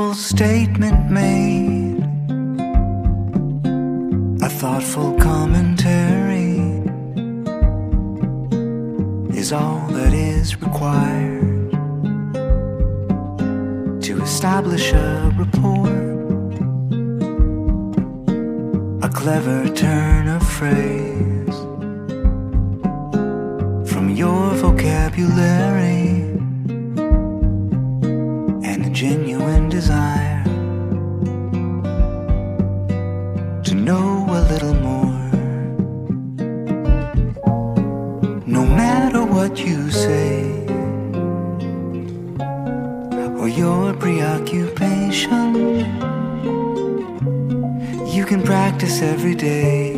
simple statement made, a thoughtful commentary is all that is required to establish a rapport. A clever turn of phrase from your vocabulary, and a genuine desire to know a little more. No matter what you say or your preoccupation, you can practice every day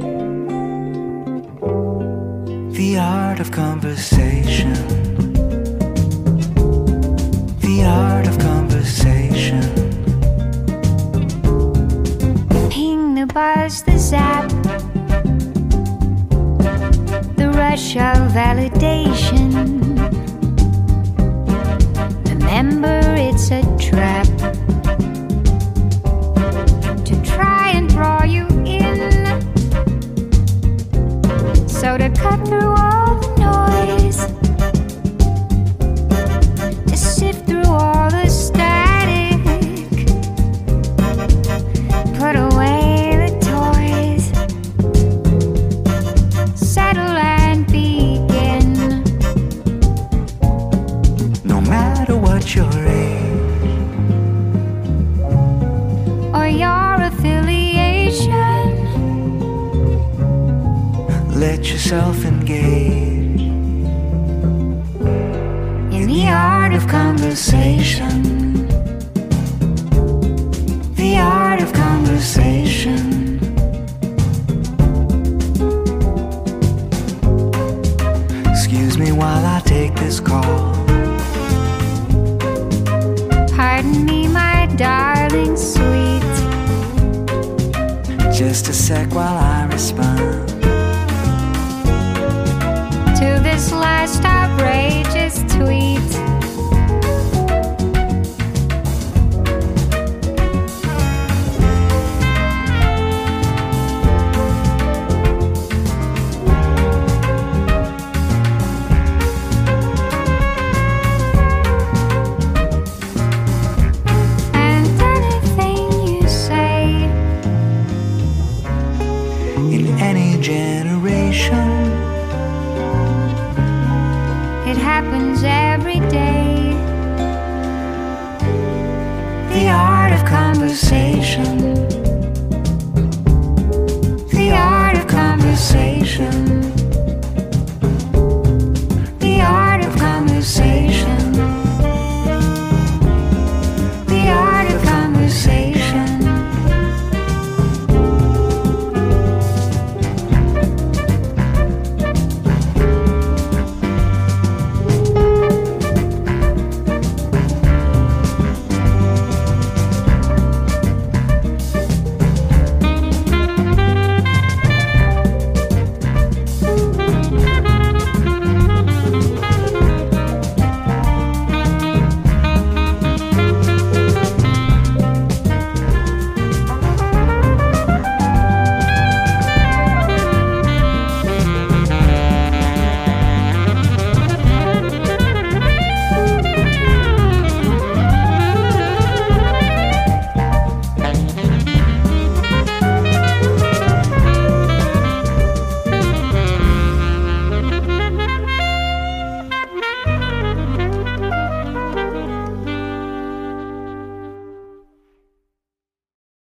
the art of conversation. The art of conversation. Ping, the buzz, the zap, the rush of validation. Remember, it's a trap to try and draw you in. So to cut through all the noise, to sift through all the static, put away the toys, settle and begin. No matter what your age Or your affiliation, let yourself engage in the art of conversation. the art of conversation. Excuse me while I take this call. Pardon me, my darling sweet. Just a sec while I respond To this last outrageous tweet. And anything you say in any generation. it happens every day. The art of conversation. The art of conversation.